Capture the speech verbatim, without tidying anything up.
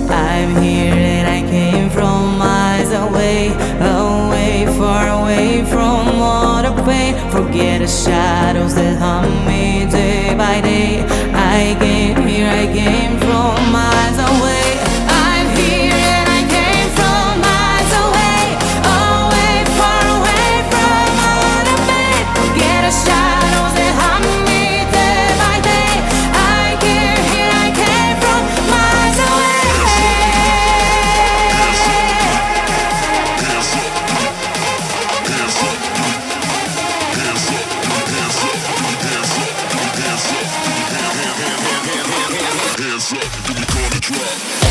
I'm here and I came from miles away, away, far away from all the pain. Forget the shadows that haunt me day by day. I came here, I came from miles away. I'm here and I came from miles away, away, far away from all the pain. Forget the shadows that haunt me day by day. I came here, I came from miles away. Hands up, do we call the drop?